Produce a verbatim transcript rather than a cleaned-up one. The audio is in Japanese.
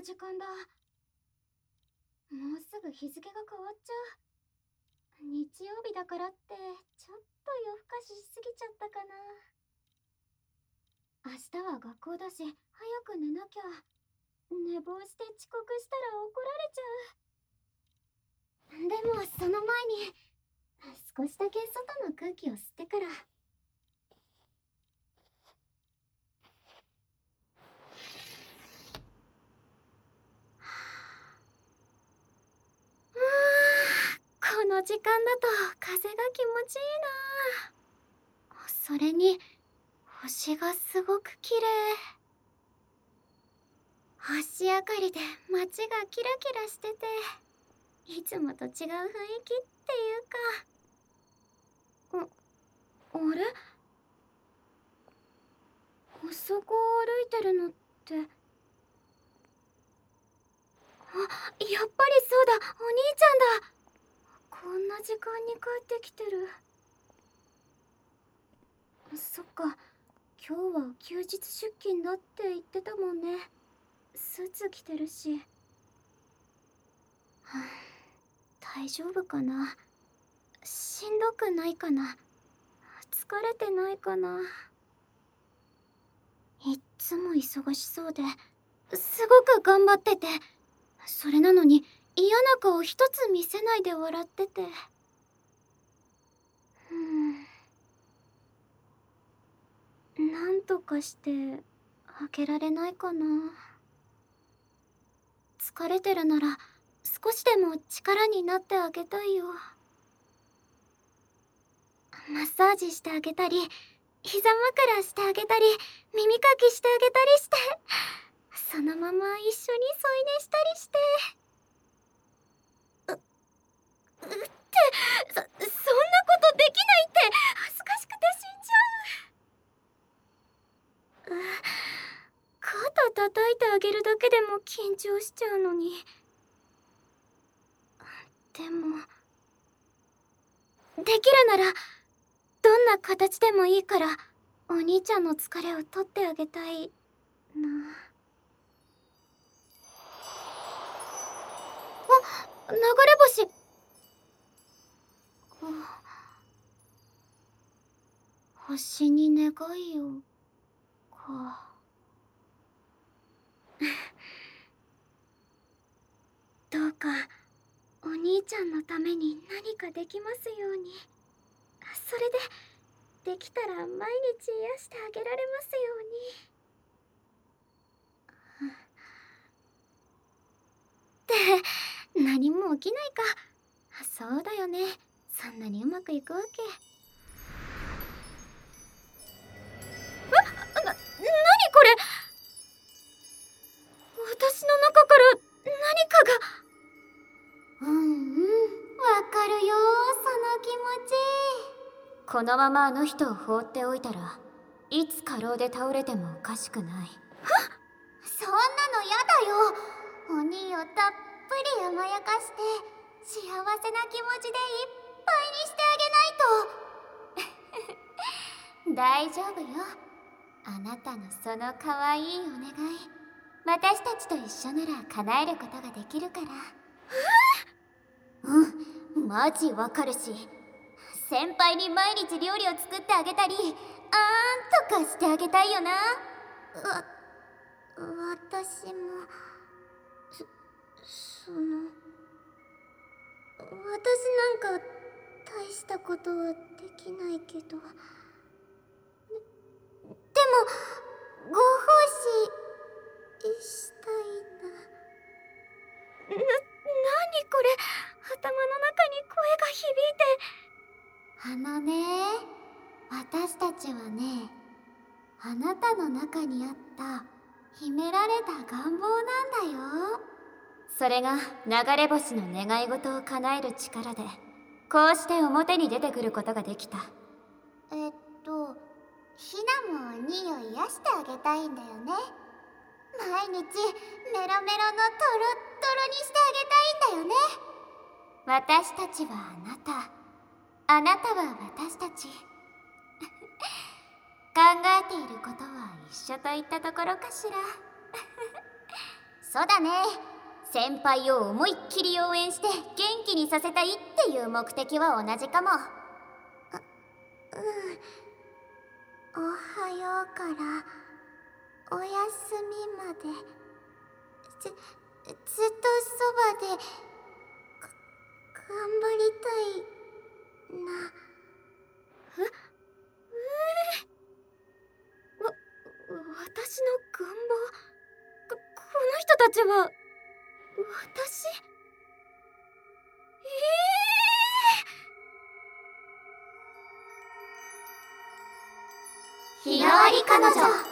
な時間だ。もうすぐ日付が変わっちゃう。日曜日だからってちょっと夜更かししすぎちゃったかな。明日は学校だし早く寝なきゃ。寝坊して遅刻したら怒られちゃう。でもその前に少しだけ外の空気を吸ってから。この時間だと風が気持ちいいな。それに星がすごく綺麗。星明かりで街がキラキラしてて、いつもと違う雰囲気っていうか。あ、あれ？あそこを歩いてるのって、あ、やっぱりそうだ、お兄ちゃんだ。こんな時間に帰ってきてる。そっか、今日は休日出勤だって言ってたもんね。スーツ着てるし。はあ、大丈夫かな。しんどくないかな。疲れてないかな。いっつも忙しそうですごく頑張ってて、それなのに嫌な顔一つ見せないで笑ってて。うん、なんとかして開けられないかな。疲れてるなら少しでも力になってあげたいよ。マッサージしてあげたり、膝枕してあげたり、耳かきしてあげたりして、そのまま一緒に添い寝したりして。う、うって、そ、そんなことできないって。恥ずかしくて死んじゃう。う、肩叩いてあげるだけでも緊張しちゃうのに。でも、できるならどんな形でもいいからお兄ちゃんの疲れを取ってあげたいな。あ、流れ星。星に願いをか。どうかお兄ちゃんのために何かできますように。それでできたら毎日癒してあげられますように。って何も起きないか。そうだよね、そんなにうまくいくわけ。あ、な、なにこれ。私の中から何かが。うんうん、わかるよ、その気持ち。このままあの人を放っておいたらいつ過労で倒れてもおかしくない。はっ、そんなのやだよ。お兄をたっぷり甘やかして幸せな気持ちでいっぱいにしてあげないと。大丈夫よ。あなたのその可愛いお願い、私たちと一緒なら叶えることができるから。うん、マジわかるし、先輩に毎日料理を作ってあげたり、あーんとかしてあげたいよな。わ、私も、そ、その、私なんか大したことはできないけど。で、でも、ご奉仕したいな。な、なにこれ。頭の中に声が響いて。あのね、私たちはね、あなたの中にあった秘められた願望なんだよ。それが流れ星の願い事を叶える力で、こうして表に出てくることができた。えっとひなもお兄を癒してあげたいんだよね。毎日メロメロのトロットロにしてあげたいんだよね。私たちはあなた、あなたは私たち。考えていることは一緒といったところかしら。 そうだね。先輩を思いっきり応援して元気にさせたいっていう目的は同じかも。う、うん。おはようからおやすみまでずずっとそばでが頑張りたいな。ええー、わ私の願望、ここの人たちは私、ええー、日替わり彼女。